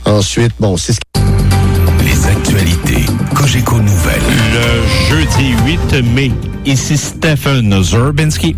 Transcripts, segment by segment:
Ensuite, bon, c'est ce qui... Les actualités Cogeco Nouvelles. Le jeudi 8 mai, ici Stephen Zerbinski.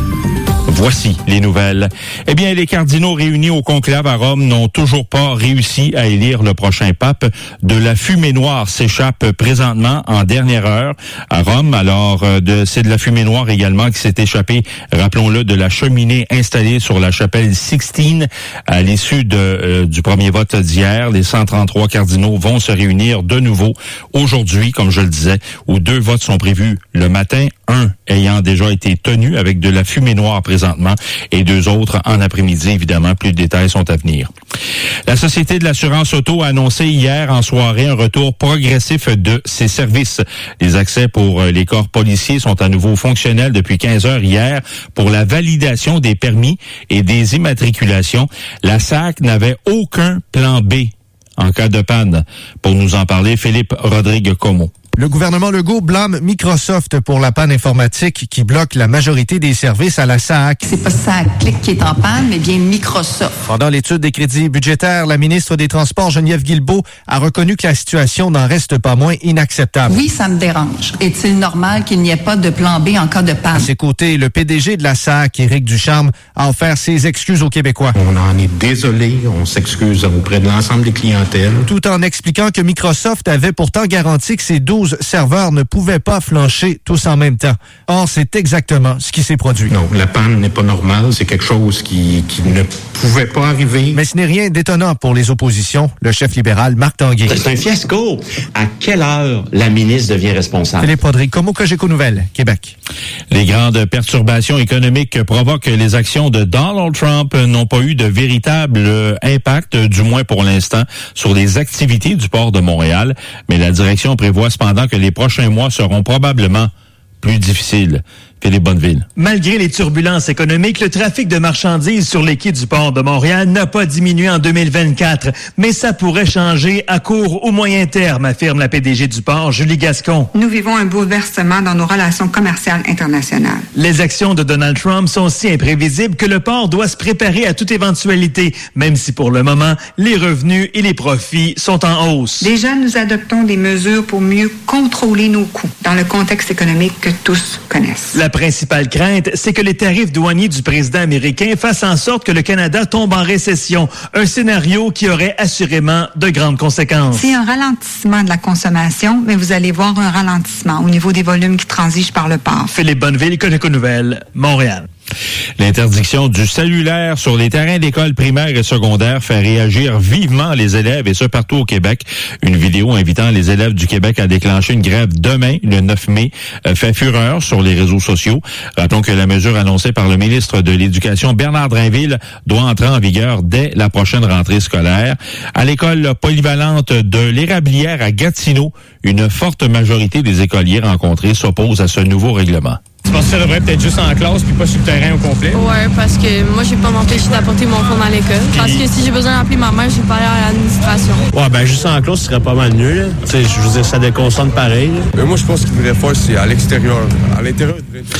Voici les nouvelles. Eh bien, les cardinaux réunis au conclave à Rome n'ont toujours pas réussi à élire le prochain pape. De la fumée noire s'échappe présentement en dernière heure à Rome. Alors, c'est de la fumée noire également qui s'est échappée, rappelons-le, de la cheminée installée sur la chapelle Sixtine à l'issue du premier vote d'hier. Les 133 cardinaux vont se réunir de nouveau aujourd'hui, comme je le disais, où 2 votes sont prévus le matin, un ayant déjà été tenu avec de la fumée noire présentement et 2 autres en après-midi. Évidemment, plus de détails sont à venir. La Société de l'assurance auto a annoncé hier en soirée un retour progressif de ses services. Les accès pour les corps policiers sont à nouveau fonctionnels depuis 15 heures hier pour la validation des permis et des immatriculations. La SAC n'avait aucun plan B en cas de panne. Pour nous en parler, Philippe Rodrigue-Como. Le gouvernement Legault blâme Microsoft pour la panne informatique qui bloque la majorité des services à la SAAC. C'est pas SAAC qui est en panne, mais bien Microsoft. Pendant l'étude des crédits budgétaires, la ministre des Transports, Geneviève Guilbeault, a reconnu que la situation n'en reste pas moins inacceptable. Oui, ça me dérange. Est-il normal qu'il n'y ait pas de plan B en cas de panne? À ses côtés, le PDG de la SAAC, Éric Ducharme, a offert ses excuses aux Québécois. On en est désolé, on s'excuse auprès de l'ensemble des clientèles. Tout en expliquant que Microsoft avait pourtant garanti que ses 12 serveurs ne pouvaient pas flancher tous en même temps. Or, c'est exactement ce qui s'est produit. Non, la panne n'est pas normale. C'est quelque chose qui ne pouvait pas arriver. Mais ce n'est rien d'étonnant pour les oppositions. Le chef libéral, Marc Tanguay. C'est un fiasco. À quelle heure la ministre devient responsable? Philippe Rodrigue-Como, Cogeco Nouvelles, Québec. Les grandes perturbations économiques que provoquent les actions de Donald Trump n'ont pas eu de véritable impact, du moins pour l'instant, sur les activités du port de Montréal. Mais la direction prévoit cependant que les prochains mois seront probablement plus difficiles. Philippe Bonneville. Malgré les turbulences économiques, le trafic de marchandises sur les quais du port de Montréal n'a pas diminué en 2024, mais ça pourrait changer à court ou moyen terme, affirme la PDG du port, Julie Gascon. Nous vivons un bouleversement dans nos relations commerciales internationales. Les actions de Donald Trump sont si imprévisibles que le port doit se préparer à toute éventualité, même si pour le moment, les revenus et les profits sont en hausse. Déjà, nous adoptons des mesures pour mieux contrôler nos coûts dans le contexte économique que tous connaissent. La principale crainte, c'est que les tarifs douaniers du président américain fassent en sorte que le Canada tombe en récession, un scénario qui aurait assurément de grandes conséquences. C'est un ralentissement de la consommation, mais vous allez voir un ralentissement au niveau des volumes qui transigent par le port. Philippe Bonneville, Cogeco Nouvelles, Montréal. L'interdiction du cellulaire sur les terrains d'école primaire et secondaire fait réagir vivement les élèves, et ce partout au Québec. Une vidéo invitant les élèves du Québec à déclencher une grève demain, le 9 mai, fait fureur sur les réseaux sociaux. Rappelons que la mesure annoncée par le ministre de l'Éducation, Bernard Drinville, doit entrer en vigueur dès la prochaine rentrée scolaire. À l'école polyvalente de l'Érablière à Gatineau, une forte majorité des écoliers rencontrés s'opposent à ce nouveau règlement. Tu penses que ça devrait peut-être juste en classe puis pas sur le terrain au complet? Ouais, parce que moi, je vais pas m'empêcher d'apporter mon fonds dans l'école. Parce que si j'ai besoin d'appeler ma mère, je vais pas aller à l'administration. Ouais, ben juste en classe, ce serait pas mal mieux, là. Tu sais, je veux dire, ça déconcentre pareil. Mais moi, je pense qu'il devrait faire, c'est à l'extérieur. À l'intérieur,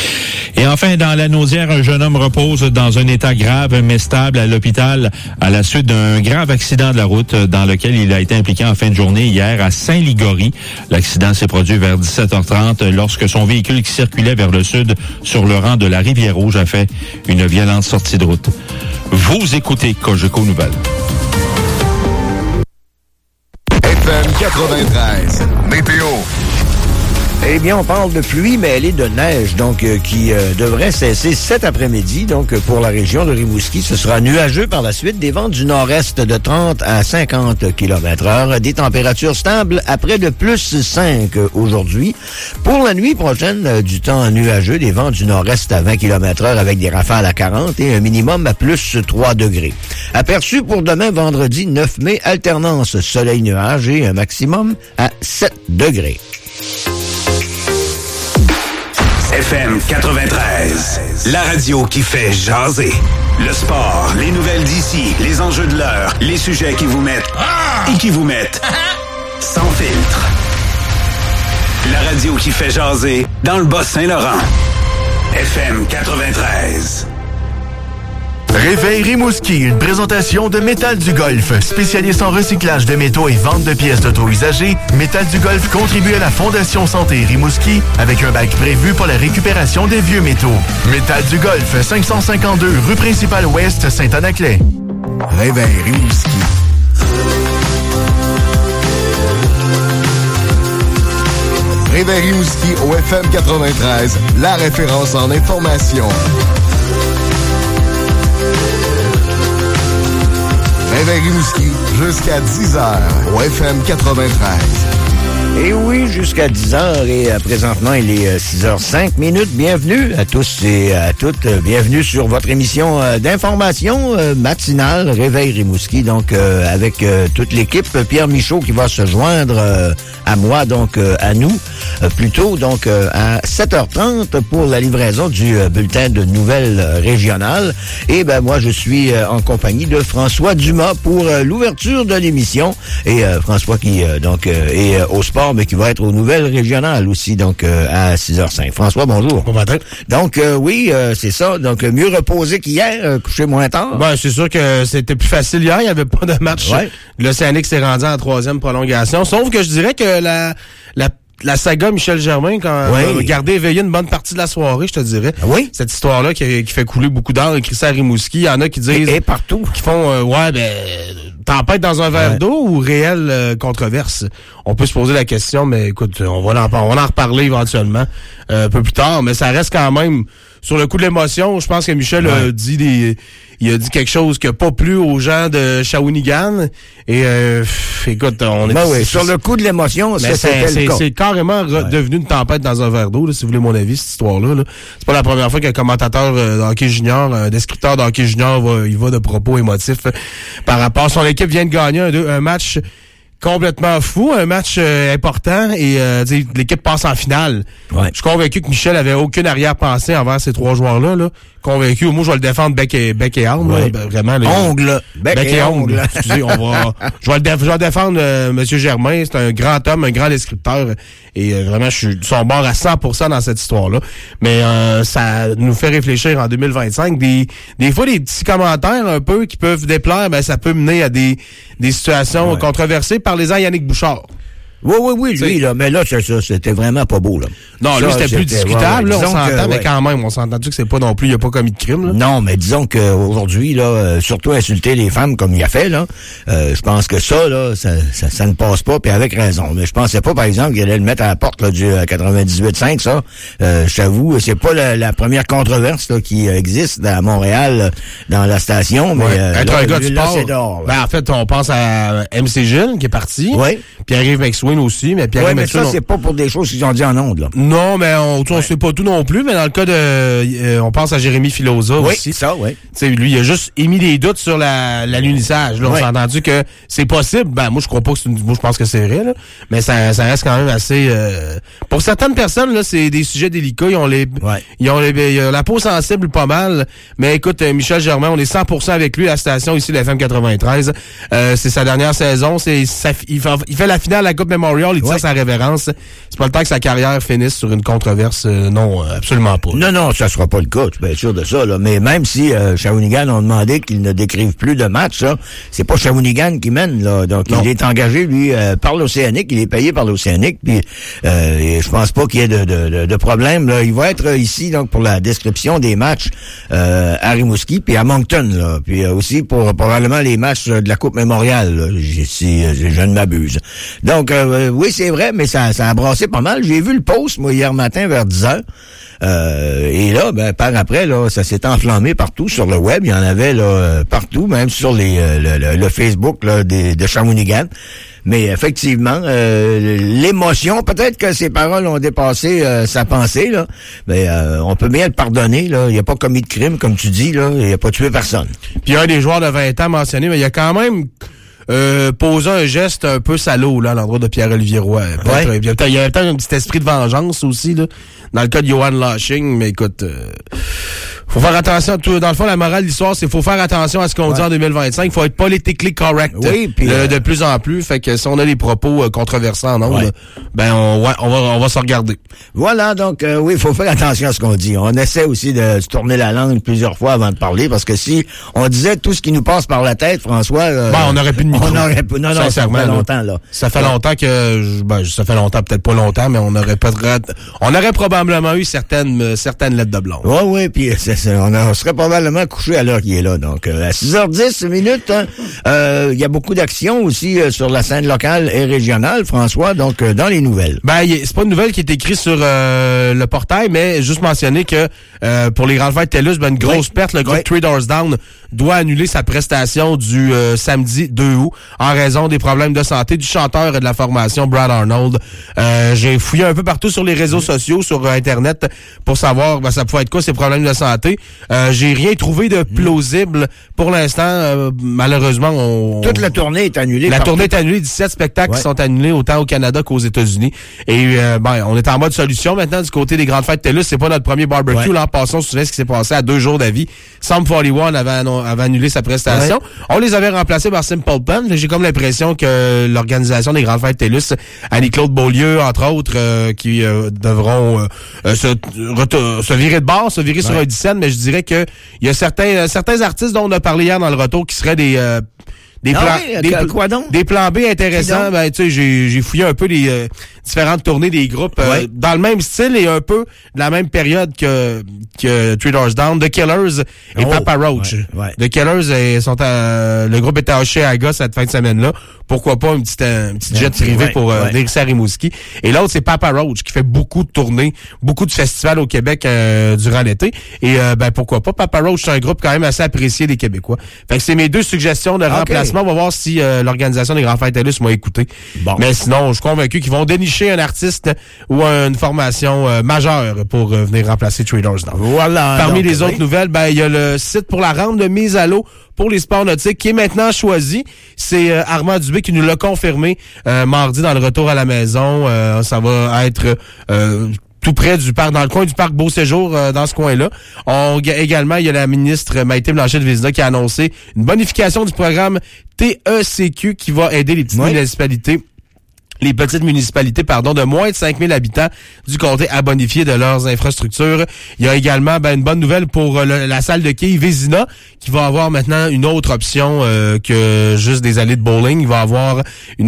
Et enfin, dans la Naudière, un jeune homme repose dans un état grave mais stable à l'hôpital à la suite d'un grave accident de la route dans lequel il a été impliqué en fin de journée hier à Saint-Ligory. L'accident s'est produit vers 17h30 lorsque son véhicule qui circulait vers le sud sur le rang de la Rivière-Rouge a fait une violente sortie de route. Vous écoutez Cogeco Nouvelles. FM 93. Météo. Eh bien, on parle de pluie, mais elle est de neige, donc qui devrait cesser cet après-midi. Donc, pour la région de Rimouski, ce sera nuageux par la suite. Des vents du nord-est de 30 à 50 km/h. Des températures stables à près de plus 5 aujourd'hui. Pour la nuit prochaine, du temps nuageux, des vents du nord-est à 20 km/h avec des rafales à 40 et un minimum à plus 3 degrés. Aperçu pour demain, vendredi 9 mai, alternance soleil-nuage et un maximum à 7 degrés. FM 93, la radio qui fait jaser. Le sport, les nouvelles d'ici, les enjeux de l'heure, les sujets qui vous mettent et qui vous mettent sans filtre. La radio qui fait jaser dans le Bas-Saint-Laurent. FM 93. Réveil Rimouski, une présentation de Métal du Golfe. Spécialiste en recyclage de métaux et vente de pièces d'auto usagées, Métal du Golfe contribue à la Fondation Santé Rimouski avec un bac prévu pour la récupération des vieux métaux. Métal du Golfe, 552 rue principale ouest, Saint-Anaclet. Réveil Rimouski. Réveil Rimouski au FM 93, la référence en information. Réveil Rimouski, jusqu'à 10h au FM 93. Et oui, jusqu'à 10h et présentement, il est 6h05. Bienvenue à tous et à toutes. Bienvenue sur votre émission d'information matinale, Réveil Rimouski. Donc, avec toute l'équipe, Pierre Michaud qui va se joindre à moi, donc à nous, plutôt donc à 7h30 pour la livraison du bulletin de nouvelles régionales. Et ben moi, je suis en compagnie de François Dumas pour l'ouverture de l'émission. Et François qui donc est au sport, mais qui va être aux nouvelles régionales aussi, donc à 6h05. François, bonjour. Bon matin. Donc, oui, c'est ça. Donc, mieux reposé qu'hier, couché moins tard. Ben, c'est sûr que c'était plus facile hier. Il n'y avait pas de match. Ouais. L'Océanique s'est rendu en 3e prolongation. Sauf que je dirais que la saga Michel Germain, quand regardé éveillé une bonne partie de la soirée, je te dirais. Oui. Cette histoire-là qui fait couler beaucoup d'heures, écrit ça à Rimouski. Il y en a qui disent... Et partout. Qui font, tempête dans un verre d'eau ou réelle controverse? On peut se poser la question, mais écoute, on va en reparler éventuellement un peu plus tard. Mais ça reste quand même... Sur le coup de l'émotion, je pense que Michel a dit il a dit quelque chose qui n'a pas plu aux gens de Shawinigan. Et écoute, on est... sur le coup de l'émotion, c'est carrément devenu une tempête dans un verre d'eau, là, si vous voulez mon avis, cette histoire-là. Là. C'est pas la première fois qu'un commentateur de hockey junior, un descripteur de hockey junior, il va de propos émotifs par rapport à son équipe vient de gagner un match complètement fou, un match important et l'équipe passe en finale. Ouais. Je suis convaincu que Michel avait aucune arrière-pensée envers ces trois joueurs-là. Là. Convaincu, moi je vais le défendre bec et arme. Ouais. Ben, vraiment. Ongle. Bec et ongle. Excusez, je vais le défendre Monsieur Germain. C'est un grand homme, un grand descripteur. Et vraiment, je suis de son bord à 100% dans cette histoire-là. Mais ça nous fait réfléchir en 2025. Des fois, des petits commentaires un peu qui peuvent déplaire, ben ça peut mener à des situations controversées. Parlez-en à Yannick Bouchard. Oui, lui, là, mais là, c'est ça, c'était vraiment pas beau, là. Non, lui, c'était plus discutable, là, on s'entend, mais quand même, on s'entend-tu que c'est pas non plus, il a pas commis de crime, là? Non, mais disons qu'aujourd'hui, là, surtout insulter les femmes comme il a fait, là, je pense que ça, là, ça ne passe pas, puis avec raison. Mais je pensais pas, par exemple, qu'il allait le mettre à la porte, là, du 98.5, ça. Je t'avoue, c'est pas la première controverse, là, qui existe à Montréal, dans la station, mais, être un gars de sport. C'est dehors, ben, en fait, on pense à MC Gilles, qui est parti. Oui. Pierre-Yves McSween aussi, mais Pierre-Yves McSween. Ça, c'est pas pour des choses qu'ils ont dit en ondes, là. Non, mais on sait pas tout non plus, mais dans le cas de, on pense à Jérémy Filosa aussi. Oui, ça, oui. Tu sais, lui, il a juste émis des doutes sur l'alunissage, là. On s'est entendu que c'est possible. Ben, moi, je crois pas que moi, je pense que c'est vrai, là. Mais ça reste quand même assez, pour certaines personnes, là, c'est des sujets délicats. Ils ont la peau sensible pas mal. Mais écoute, Michel Germain, on est 100% avec lui à la station ici, la FM 93. C'est sa dernière saison. Il fait la finale à la Coupe Memorial, il tire sa révérence. C'est pas le temps que sa carrière finisse sur une controverse. Non, absolument pas. Non, ça sera pas le cas, tu peux être sûr de ça, là. Mais même si Shawinigan ont demandé qu'il ne décrive plus de match, là, c'est pas Shawinigan qui mène, là. Donc, il est engagé, lui, par l'Océanique, il est payé par l'Océanique, puis je pense pas qu'il y ait de problème, là. Il va être ici, donc, pour la description des matchs à Rimouski, puis à Moncton, là. Puis aussi pour probablement les matchs de la Coupe Memorial, là, si je ne m'abuse. Donc, oui, c'est vrai, mais ça a brassé pas mal. J'ai vu le post, moi, hier matin, vers 10h. Et là, ben, par après, là, ça s'est enflammé partout sur le web. Il y en avait, là, partout, même sur le Facebook, là, de Shawinigan. Mais effectivement, l'émotion, peut-être que ses paroles ont dépassé sa pensée, là. Mais on peut bien le pardonner, là. Il n'a pas commis de crime, comme tu dis, là. Il n'a pas tué personne. Puis un des joueurs de 20 ans mentionné, mais il y a quand même poser un geste un peu salaud là à l'endroit de Pierre-Olivier Roy. Il y a peut-être un petit esprit de vengeance aussi là, dans le cas de Johan Lashing, mais écoute, Faut faire attention à tout. Dans le fond, la morale de l'histoire, c'est faut faire attention à ce qu'on dit en 2025. Il faut être politically correct. Oui, puis de plus en plus. Fait que si on a des propos controversés en ondes, ben on va se regarder. Voilà, donc oui, il faut faire attention à ce qu'on dit. On essaie aussi de se tourner la langue plusieurs fois avant de parler, parce que si on disait tout ce qui nous passe par la tête, François... on n'aurait plus de micro. Non, ça fait longtemps, là. Ça fait longtemps que... ça fait longtemps, peut-être pas longtemps, mais on aurait probablement eu certaines lettres de blonde. Oui, puis on serait probablement couché à l'heure qu'il est là. Donc, à 6h10 minutes, il y a beaucoup d'actions aussi sur la scène locale et régionale, François, donc dans les nouvelles. Ben, c'est pas une nouvelle qui est écrite sur le portail, mais juste mentionner que pour les grandes fêtes TELUS, une grosse perte. Le groupe Three Doors Down doit annuler sa prestation du samedi 2 août en raison des problèmes de santé du chanteur et de la formation Brad Arnold. J'ai fouillé un peu partout sur les réseaux sociaux, sur Internet, pour savoir ça pouvait être quoi ces problèmes de santé. J'ai rien trouvé de plausible pour l'instant. Malheureusement, toute la tournée est annulée. La tournée est annulée. 17 spectacles qui sont annulés autant au Canada qu'aux États-Unis. Et on est en mode solution maintenant du côté des grandes fêtes TELUS. C'est pas notre premier barbecue. L'an passé, on se souvient ce qui s'est passé à 2 jours d'avis. Sum 41 avait annulé sa prestation. On les avait remplacés par Simple Plan. J'ai comme l'impression que l'organisation des grandes fêtes TELUS, Annie-Claude Beaulieu, entre autres, qui devront se virer de bord, se virer sur un dizaine, mais je dirais que il y a certains artistes dont on a parlé hier dans le retour qui seraient des plans B intéressants. Ben, tu sais, j'ai fouillé un peu les différentes tournées des groupes dans le même style et un peu de la même période que Three Doors Down, The Killers et Papa Roach. The Killers sont le groupe était à Oshéaga cette fin de semaine-là. Pourquoi pas une petite jet privée pour venir ici à Rimouski. Et l'autre, c'est Papa Roach qui fait beaucoup de tournées, beaucoup de festivals au Québec durant l'été. Et pourquoi pas. Papa Roach, c'est un groupe quand même assez apprécié des Québécois. Fait que c'est mes 2 suggestions de remplacement. On va voir si l'organisation des grands fêtes TELUS m'a écouté. Bon. Mais sinon, je suis convaincu qu'ils vont dénicher un artiste ou une formation majeure pour venir remplacer Three Doors Down. Voilà. Parmi les autres nouvelles, il y a le site pour la rente de mise à l'eau pour les sports nautiques qui est maintenant choisi. C'est Armand Dubé qui nous l'a confirmé mardi dans le retour à la maison. Ça va être tout près du parc, dans le coin du parc Beau Séjour, dans ce coin-là. Également, il y a la ministre Maïté Blanchet-Vézina qui a annoncé une bonification du programme TECQ qui va aider les petites municipalités, de moins de 5000 habitants du comté à bonifier de leurs infrastructures. Il y a également une bonne nouvelle pour la salle de quilles Vézina qui va avoir maintenant une autre option que juste des allées de bowling. Il va avoir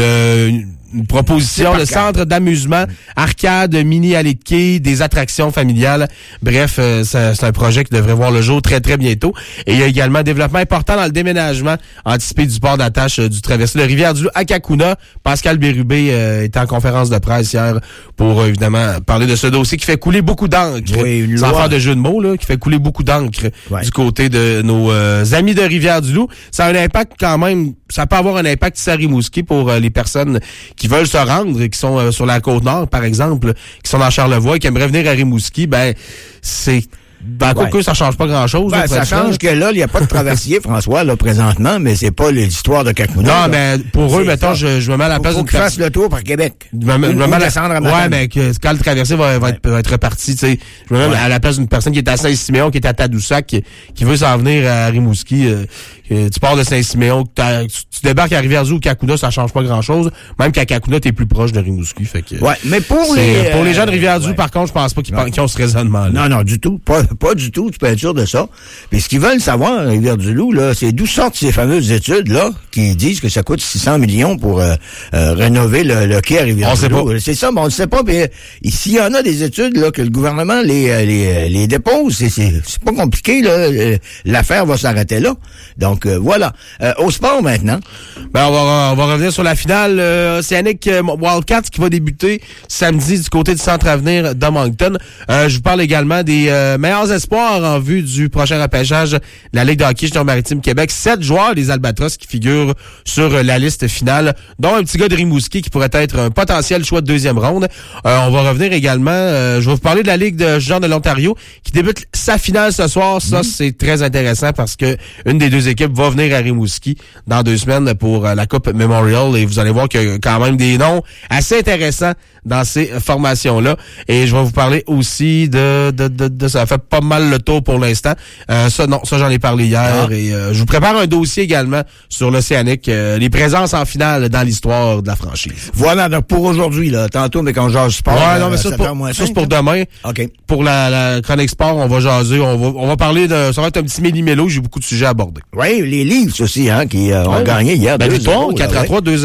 une proposition, le centre d'amusement, arcade, mini allée de quilles, des attractions familiales. Bref, c'est un projet qui devrait voir le jour très, très bientôt. Et il y a également un développement important dans le déménagement anticipé du port d'attache du traversé de Rivière-du-Loup à Kakuna. Pascal Bérubé était en conférence de presse hier pour, évidemment, parler de ce dossier qui fait couler beaucoup d'encre. Oui, sans faire de jeu de mots, là, qui fait couler beaucoup d'encre du côté de nos amis de Rivière-du-Loup. Ça a un impact quand même, ça peut avoir un impact ici à Rimouski pour les personnes qui veulent se rendre, qui sont sur la Côte-Nord, par exemple, qui sont dans Charlevoix et qui aimeraient venir à Rimouski, c'est... Quoique ça change pas grand-chose. Ça change que là, il n'y a pas de traversier, François, là, présentement, mais c'est pas l'histoire de Kakuna. Non, mais pour eux, mettons, je me mets à la place d'une personne. Faut qu'ils fassent le tour par Québec. Je me mets à descendre à Matane. Ouais, mais quand le traversier va être reparti, tu sais, je me mets à la place d'une personne qui est à Saint-Siméon, qui est à Tadoussac, qui veut s'en venir à Rimouski. Tu pars de Saint-Siméon, tu débarques à Rivière-du-Loup ou Kakuna, ça change pas grand-chose. Même qu'à Kakuna, t'es plus proche de Rimouski. Fait que, mais pour les gens de Rivière-du-Loup, par contre, je pense pas qu'ils ont ce raisonnement-là. Non, du tout. Pas du tout, tu peux être sûr de ça. Mais ce qu'ils veulent savoir, Rivière-du-Loup, là, c'est d'où sortent ces fameuses études-là qui disent que ça coûte 600 millions pour rénover le quai à Rivière-du-Loup. C'est ça, mais on ne sait pas. Mais s'il y en a des études là que le gouvernement les dépose, c'est pas compliqué. Là, l'affaire va s'arrêter là. Donc voilà. Au sport maintenant. On va revenir sur la finale Océanique Wildcats qui va débuter samedi du côté du Centre Avenir de Moncton. Je vous parle également des meilleurs espoirs en vue du prochain repêchage de la Ligue de hockey junior maritime Québec. 7 joueurs des Albatros qui figurent sur la liste finale, dont un petit gars de Rimouski qui pourrait être un potentiel choix de 2e ronde. On va revenir également, je vais vous parler de la Ligue de junior de l'Ontario qui débute sa finale ce soir. Ça, c'est très intéressant parce que une des 2 équipes va venir à Rimouski dans 2 semaines pour la Coupe Memorial et vous allez voir qu'il y a quand même des noms assez intéressants dans ces formations-là. Et je vais vous parler aussi de ça fait pas mal le tour pour l'instant. Ça j'en ai parlé hier. Et je vous prépare un dossier également sur l'Océanique, les présences en finale dans l'histoire de la franchise. Voilà, donc pour aujourd'hui, là, tantôt, mais quand on jase sport, ouais, non, mais ça c'est pour demain. OK. Pour la chronique sport, on va jaser, on va parler de, ça va être un petit méli-mélo, j'ai beaucoup de sujets à aborder. Oui, les Leafs aussi, hein, qui ont gagné hier. Ben, victoire, 4-3, 2